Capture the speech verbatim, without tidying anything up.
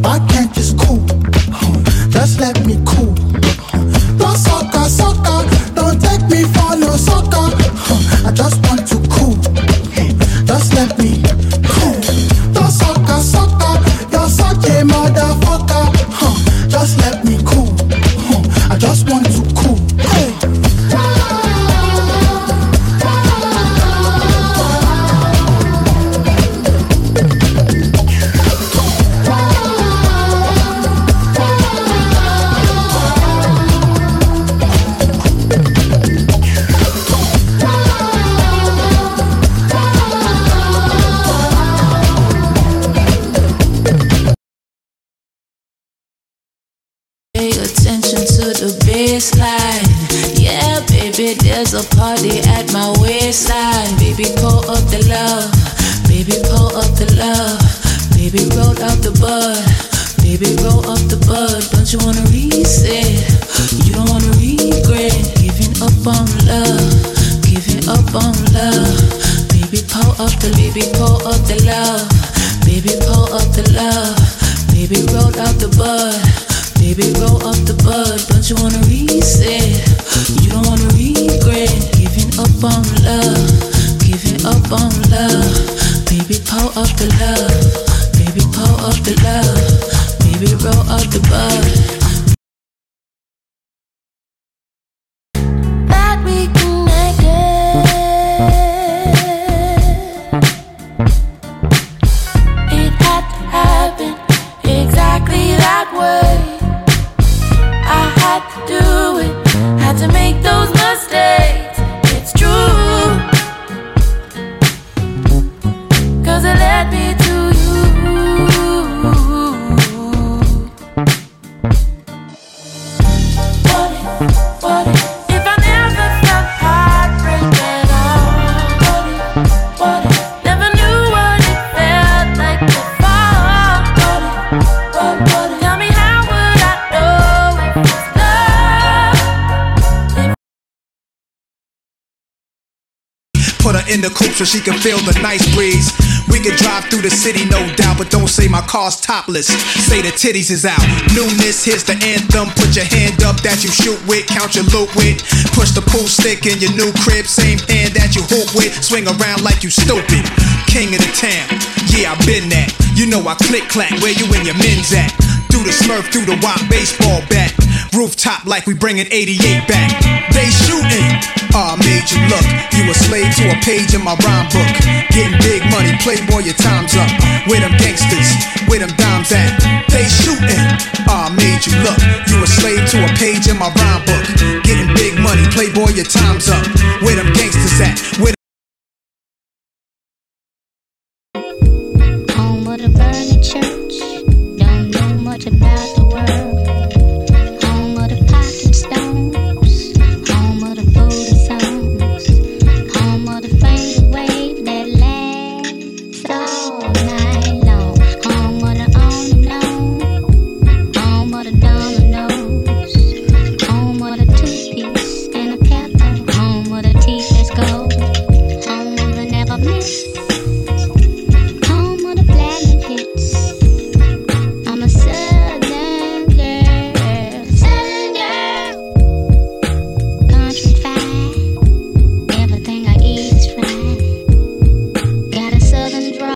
Why can't just cool? Just let me cool. Don't sucker, sucker. Don't take me for no sucker. I just want to cool. Just let me cool. Don't sucker, sucker. You're such a motherfucker. Just let me cool. I just want to cool. Hey. Baseline, yeah, baby, there's a party at my waistline. Baby, pour up the love, baby, pour up the love, baby, roll out the bud, baby, roll up the bud. Don't you wanna reset? You don't wanna regret giving up on love, giving up on love. Baby, pour up the, baby, pour up the love, baby, pour up the love, baby, roll out the bud. Baby, roll up the bud, don't you wanna reset? You don't wanna regret giving up on love, giving up on love. Baby, pour up the love, baby, pour up the love, baby, roll up the bud. That we connected, it had to happen exactly that way. I had to do it, had to make those mistakes. It's true, cause it led me to you. What if, what if, if I never felt heartbreak at all? What if, what if, never knew what it felt like before? What if, what, what if, tell me how would I know if it's love? Put her in the coupe so she can feel the nice breeze. We can drive through the city, no doubt, but don't say my car's topless. Say the titties is out. Newness, here's the anthem. Put your hand up that you shoot with, count your loot with. Push the pool stick in your new crib, same hand that you hoop with. Swing around like you stupid. King of the town, yeah, I been that. You know I click clack, where you and your men's at? Do the smurf, through the wop baseball bat. Rooftop like we bringing eighty-eight back. They shooting. Ah, oh, made you look. You a slave to a page in my rhyme book. Getting big money, playboy, your time's up. Where them gangsters, where them dimes at? They shooting. Ah, oh, made you look. You a slave to a page in my rhyme book. Getting big money, playboy, your time's up. Where them gangsters at? Where home of the burning church. Don't know much about